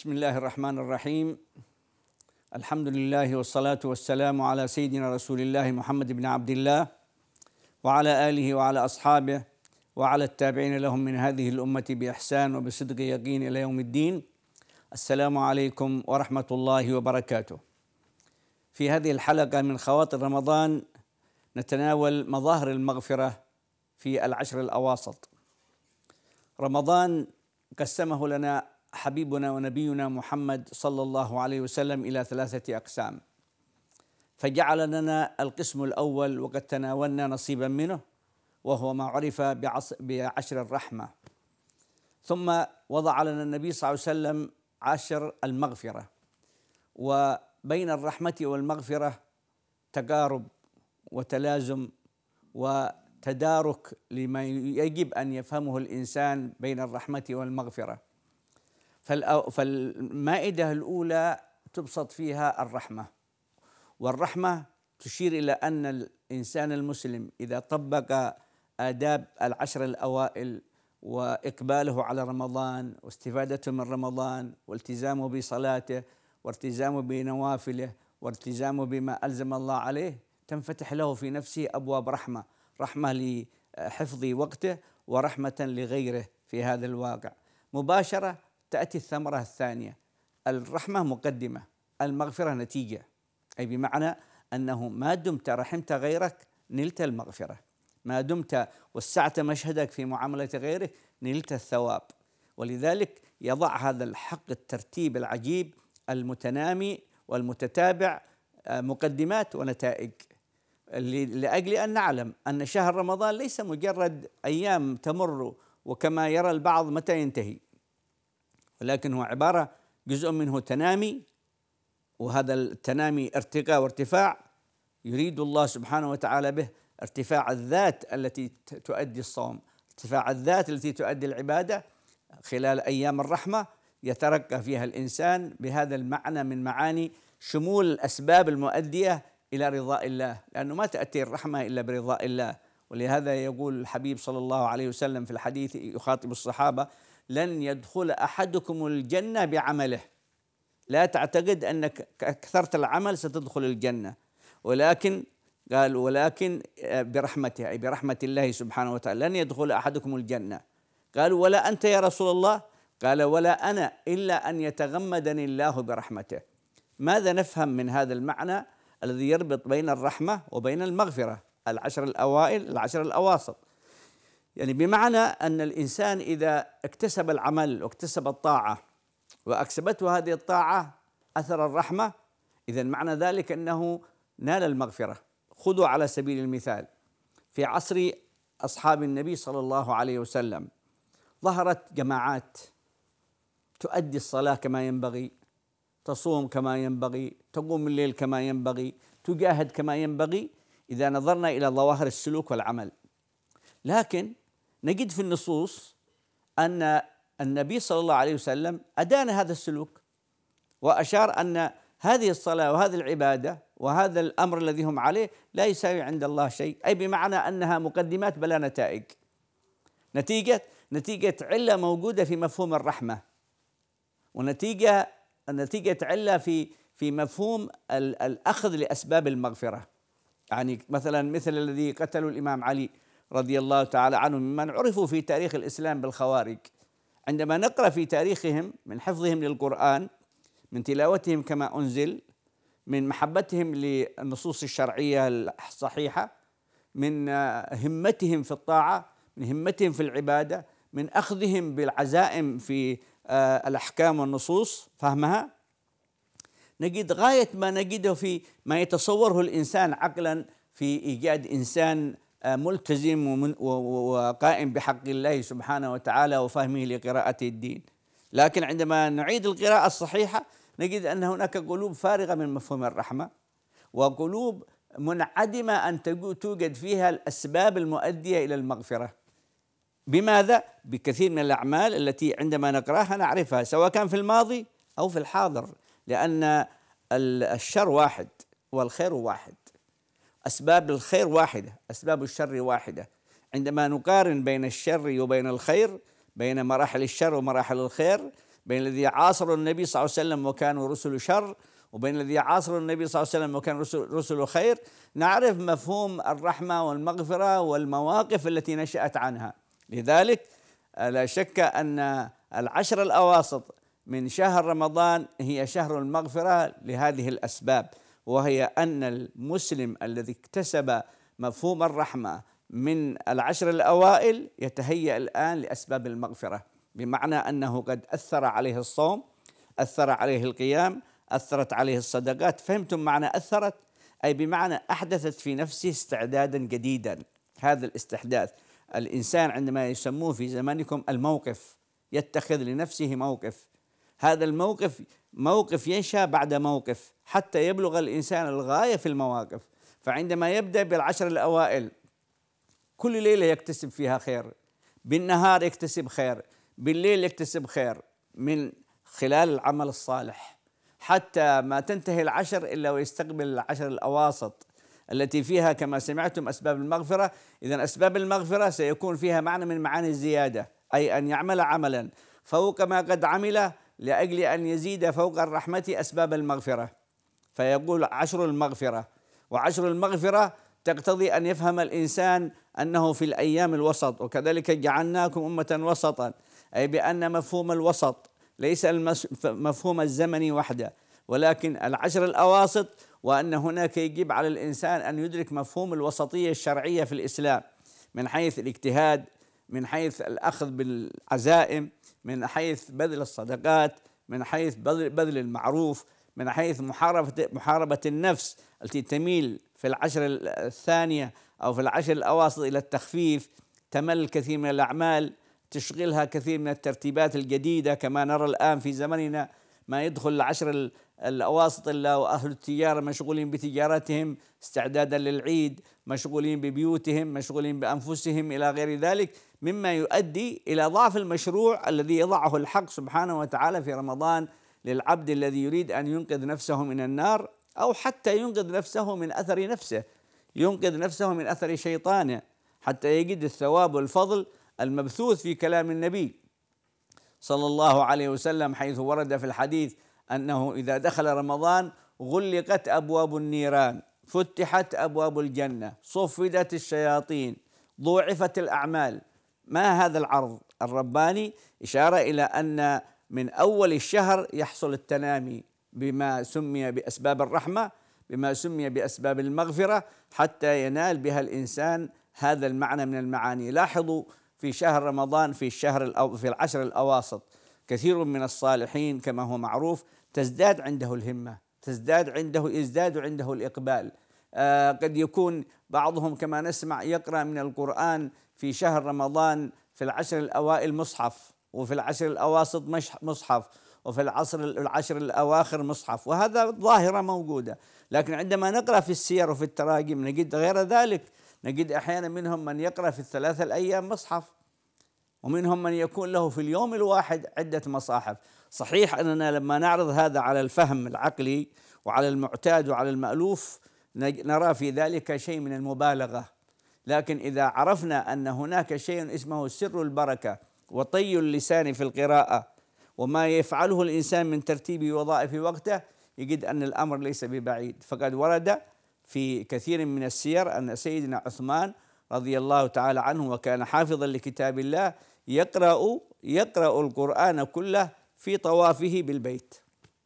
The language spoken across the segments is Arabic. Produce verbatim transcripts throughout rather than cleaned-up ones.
بسم الله الرحمن الرحيم. الحمد لله والصلاة والسلام على سيدنا رسول الله محمد بن عبد الله وعلى آله وعلى أصحابه وعلى التابعين لهم من هذه الأمة بإحسان وبصدق يقين إلى يوم الدين. السلام عليكم ورحمة الله وبركاته. في هذه الحلقة من خواطر رمضان نتناول مظاهر المغفرة في العشر الأواسط. رمضان قسمه لنا حبيبنا ونبينا محمد صلى الله عليه وسلم إلى ثلاثة أقسام، فجعل لنا القسم الأول وقد تناولنا نصيبا منه، وهو ما عرف بعشر الرحمة. ثم وضع لنا النبي صلى الله عليه وسلم عشر المغفرة، وبين الرحمة والمغفرة تقارب وتلازم وتدارك لما يجب أن يفهمه الإنسان بين الرحمة والمغفرة. فالمائدة الأولى تبسط فيها الرحمة، والرحمة تشير إلى أن الإنسان المسلم إذا طبق آداب العشر الأوائل وإقباله على رمضان واستفادته من رمضان والتزامه بصلاته والتزامه بنوافله والتزامه بما ألزم الله عليه، تنفتح له في نفسه أبواب رحمة، رحمة لحفظ وقته ورحمة لغيره في هذا الواقع. مباشرة تأتي الثمرة الثانية. الرحمة مقدمة، المغفرة نتيجة، أي بمعنى أنه ما دمت رحمت غيرك نلت المغفرة، ما دمت وسعت مشهدك في معاملة غيرك نلت الثواب. ولذلك يضع هذا الحق الترتيب العجيب المتنامي والمتتابع مقدمات ونتائج، لأجل أن نعلم أن شهر رمضان ليس مجرد أيام تمر وكما يرى البعض متى ينتهي، ولكن هو عبارة جزء منه تنامي، وهذا التنامي ارتقاء وارتفاع يريد الله سبحانه وتعالى به ارتفاع الذات التي تؤدي الصوم، ارتفاع الذات التي تؤدي العبادة. خلال أيام الرحمة يترقى فيها الإنسان بهذا المعنى من معاني شمول الأسباب المؤدية إلى رضاء الله، لأنه ما تأتي الرحمة إلا برضاء الله. ولهذا يقول الحبيب صلى الله عليه وسلم في الحديث يخاطب الصحابة: لن يدخل أحدكم الجنة بعمله، لا تعتقد أنك كثرت العمل ستدخل الجنة، ولكن قال ولكن برحمته، أي برحمة الله سبحانه وتعالى. لن يدخل أحدكم الجنة. قالوا: ولا أنت يا رسول الله؟ قال: ولا أنا إلا أن يتغمدني الله برحمته. ماذا نفهم من هذا المعنى الذي يربط بين الرحمة وبين المغفرة؟ العشر الأوائل العشر الأواسط، يعني بمعنى أن الإنسان إذا اكتسب العمل واكتسب الطاعة وأكسبته هذه الطاعة أثر الرحمة، إذن معنى ذلك أنه نال المغفرة. خذوا على سبيل المثال في عصر أصحاب النبي صلى الله عليه وسلم ظهرت جماعات تؤدي الصلاة كما ينبغي، تصوم كما ينبغي، تقوم الليل كما ينبغي، تجاهد كما ينبغي إذا نظرنا إلى ظواهر السلوك والعمل. لكن نجد في النصوص أن النبي صلى الله عليه وسلم أدان هذا السلوك وأشار أن هذه الصلاة وهذه العبادة وهذا الأمر الذي هم عليه لا يساوي عند الله شيء، أي بمعنى أنها مقدمات بلا نتائج، نتيجة نتيجة علة موجودة في مفهوم الرحمة، ونتيجة نتيجة علة في في مفهوم الأخذ لأسباب المغفرة. يعني مثلا مثل الذي قتلوا الإمام علي رضي الله تعالى عنه ممن عرفوا في تاريخ الإسلام بالخوارج، عندما نقرأ في تاريخهم من حفظهم للقرآن، من تلاوتهم كما أنزل، من محبتهم للنصوص الشرعية الصحيحة، من همتهم في الطاعة، من همتهم في العبادة، من أخذهم بالعزائم في الأحكام والنصوص فهمها، نجد غاية ما نجده في ما يتصوره الإنسان عقلا في إيجاد إنسان ملتزم وقائم بحق الله سبحانه وتعالى وفهمه لقراءة الدين. لكن عندما نعيد القراءة الصحيحة نجد أن هناك قلوب فارغة من مفهوم الرحمة، وقلوب منعدمة أن توجد فيها الأسباب المؤدية إلى المغفرة. بماذا؟ بكثير من الأعمال التي عندما نقرأها نعرفها سواء كان في الماضي أو في الحاضر، لأن الشر واحد والخير واحد، أسباب الخير واحدة، أسباب الشر واحدة. عندما نقارن بين الشر وبين الخير، بين مراحل الشر ومراحل الخير، بين الذي عاصروا النبي صلى الله عليه وسلم وكانوا رسل شر، وبين الذي عاصروا النبي صلى الله عليه وسلم وكانوا رسل, رسل خير، نعرف مفهوم الرحمة والمغفرة والمواقف التي نشأت عنها. لذلك لا شك أن العشر الأواسط من شهر رمضان هي شهر المغفرة لهذه الأسباب، وهي أن المسلم الذي اكتسب مفهوم الرحمة من العشر الأوائل يتهيأ الآن لأسباب المغفرة، بمعنى أنه قد أثر عليه الصوم، أثر عليه القيام، أثرت عليه الصدقات. فهمتم معنى أثرت؟ أي بمعنى أحدثت في نفسه استعدادا جديدا. هذا الاستحداث الإنسان عندما يسموه في زمانكم الموقف، يتخذ لنفسه موقف، هذا الموقف موقف ينشأ بعد موقف حتى يبلغ الإنسان الغاية في المواقف. فعندما يبدأ بالعشر الأوائل كل ليلة يكتسب فيها خير، بالنهار يكتسب خير، بالليل يكتسب خير من خلال العمل الصالح، حتى ما تنتهي العشر إلا ويستقبل العشر الأواسط التي فيها كما سمعتم أسباب المغفرة. إذن أسباب المغفرة سيكون فيها معنى من معاني الزيادة، أي أن يعمل عملا فوق ما قد عمل لأجل أن يزيد فوق الرحمة أسباب المغفرة، فيقول عشر المغفرة. وعشر المغفرة تقتضي أن يفهم الإنسان أنه في الأيام الوسط، وكذلك جعلناكم أمة وسطا، أي بأن مفهوم الوسط ليس مفهوم الزمن وحده، ولكن العشر الأواسط، وأن هناك يجب على الإنسان أن يدرك مفهوم الوسطية الشرعية في الإسلام من حيث الاجتهاد، من حيث الأخذ بالعزائم، من حيث بذل الصدقات، من حيث بذل المعروف، من حيث محاربة محاربة النفس التي تميل في العشر الثانية أو في العشر الأواسط إلى التخفيف، تمل كثير من الأعمال، تشغلها كثير من الترتيبات الجديدة، كما نرى الآن في زمننا ما يدخل العشر الأواسط إلا وأهل التجارة مشغولين بتجارتهم استعدادا للعيد، مشغولين ببيوتهم، مشغولين بأنفسهم إلى غير ذلك، مما يؤدي إلى ضعف المشروع الذي يضعه الحق سبحانه وتعالى في رمضان للعبد الذي يريد أن ينقذ نفسه من النار، أو حتى ينقذ نفسه من أثر نفسه، ينقذ نفسه من أثر شيطانه، حتى يجد الثواب والفضل المبثوث في كلام النبي صلى الله عليه وسلم، حيث ورد في الحديث أنه إذا دخل رمضان غلقت أبواب النيران، فتحت أبواب الجنة، صفدت الشياطين، ضوعفت الأعمال. ما هذا العرض الرباني؟ إشارة إلى أن من أول الشهر يحصل التنامي بما سمي بأسباب الرحمة، بما سمي بأسباب المغفرة، حتى ينال بها الإنسان هذا المعنى من المعاني. لاحظوا في شهر رمضان، في الشهر الأو في العشر الأواسط، كثير من الصالحين كما هو معروف تزداد عنده الهمة، تزداد عنده يزداد عنده الإقبال. آه قد يكون بعضهم كما نسمع يقرأ من القرآن في شهر رمضان في العشر الأوائل مصحف، وفي العشر الأواسط مصحف، وفي العصر العشر الأواخر مصحف، وهذا ظاهرة موجودة. لكن عندما نقرأ في السير وفي التراجم نجد غير ذلك، نجد أحيانا منهم من يقرأ في الثلاثة الأيام مصحف، ومنهم من يكون له في اليوم الواحد عدة مصاحف. صحيح أننا لما نعرض هذا على الفهم العقلي وعلى المعتاد وعلى المألوف نرى في ذلك شيء من المبالغة، لكن إذا عرفنا أن هناك شيء اسمه سر البركة وطي اللسان في القراءة وما يفعله الإنسان من ترتيب وظائف وقته، يجد أن الأمر ليس ببعيد. فقد ورد في كثير من السير أن سيدنا عثمان رضي الله تعالى عنه، وكان حافظا لكتاب الله، يقرأ يقرأ القرآن كله في طوافه بالبيت.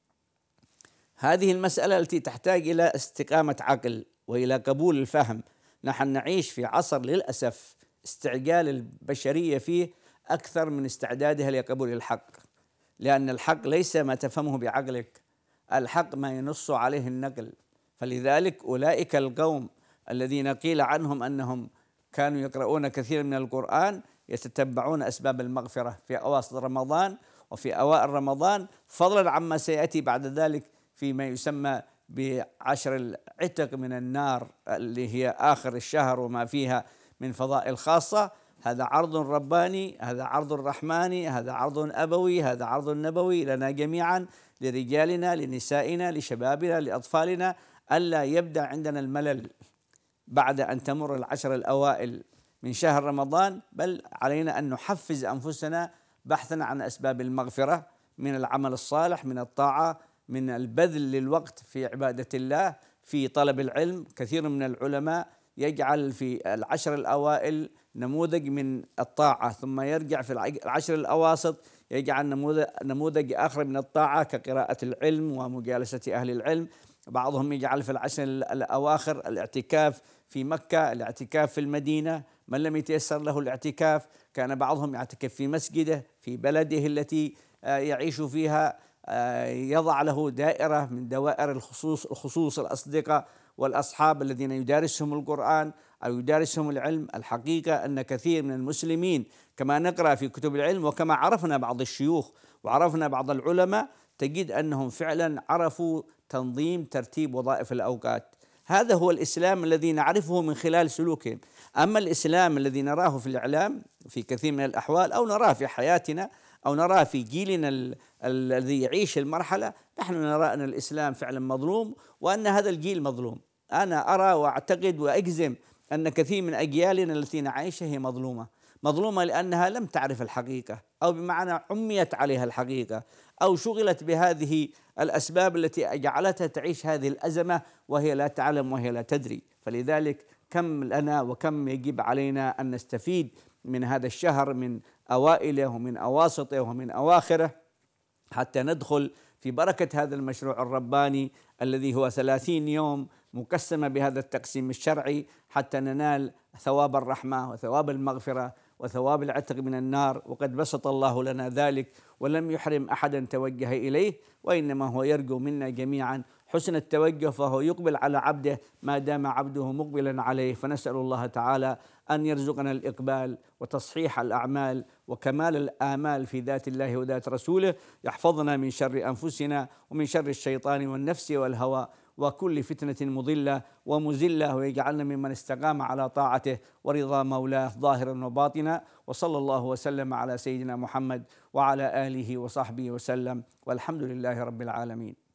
هذه المسألة التي تحتاج إلى استقامة عقل وإلى قبول الفهم. نحن نعيش في عصر للأسف استعجال البشرية فيه أكثر من استعدادها لقبول الحق، لأن الحق ليس ما تفهمه بعقلك، الحق ما ينص عليه النقل. فلذلك أولئك القوم الذين قيل عنهم أنهم كانوا يقرؤون كثير من القرآن يتتبعون أسباب المغفرة في أواسط رمضان وفي أوائل رمضان، فضلا عما سيأتي بعد ذلك فيما يسمى بعشر العتق من النار اللي هي آخر الشهر وما فيها من فضائل خاصة. هذا عرض رباني، هذا عرض رحماني، هذا عرض أبوي، هذا عرض نبوي لنا جميعا، لرجالنا، لنسائنا، لشبابنا، لأطفالنا، ألا يبدأ عندنا الملل بعد أن تمر العشر الأوائل من شهر رمضان، بل علينا أن نحفز أنفسنا بحثا عن أسباب المغفرة، من العمل الصالح، من الطاعة، من البذل للوقت في عبادة الله، في طلب العلم. كثير من العلماء يجعل في العشر الأوائل نموذج من الطاعة، ثم يرجع في العشر الأواسط يجعل نموذج نموذج آخر من الطاعة كقراءة العلم ومجالسة أهل العلم. بعضهم يجعل في العشر الأواخر الاعتكاف في مكة، الاعتكاف في المدينة. من لم يتيسر له الاعتكاف كان بعضهم يعتكف في مسجده في بلده التي يعيش فيها، يضع له دائرة من دوائر الخصوص الخصوص الأصدقاء والأصحاب الذين يدارسهم القرآن أو يدارسهم العلم. الحقيقة أن كثير من المسلمين كما نقرأ في كتب العلم وكما عرفنا بعض الشيوخ وعرفنا بعض العلماء، تجد أنهم فعلا عرفوا تنظيم ترتيب وظائف الأوقات. هذا هو الإسلام الذي نعرفه من خلال سلوكهم. أما الإسلام الذي نراه في الإعلام في كثير من الأحوال، أو نراه في حياتنا، أو نراه في جيلنا الذي يعيش المرحلة، نحن نرى أن الإسلام فعلا مظلوم، وأن هذا الجيل مظلوم. أنا أرى وأعتقد وأجزم أن كثير من أجيالنا التي نعيشها هي مظلومة مظلومة لأنها لم تعرف الحقيقة، أو بمعنى عميت عليها الحقيقة، أو شغلت بهذه الأسباب التي جعلتها تعيش هذه الأزمة وهي لا تعلم وهي لا تدري. فلذلك كم لنا وكم يجب علينا أن نستفيد من هذا الشهر، من أوائله ومن أواسطه ومن أواخره، حتى ندخل في بركة هذا المشروع الرباني الذي هو ثلاثين يوم مقسمة بهذا التقسيم الشرعي، حتى ننال ثواب الرحمة وثواب المغفرة وثواب العتق من النار. وقد بسط الله لنا ذلك ولم يحرم أحدا توجه إليه، وإنما هو يرجو منا جميعا حسن التوجه، فهو يقبل على عبده ما دام عبده مقبلا عليه. فنسأل الله تعالى أن يرزقنا الإقبال وتصحيح الأعمال وكمال الآمال في ذات الله وذات رسوله، يحفظنا من شر أنفسنا ومن شر الشيطان والنفس والهوى وكل فتنة مضلة ومزلة، ويجعلنا ممن استقام على طاعته ورضا مولاه ظاهرا وباطنا. وصلى الله وسلم على سيدنا محمد وعلى آله وصحبه وسلم، والحمد لله رب العالمين.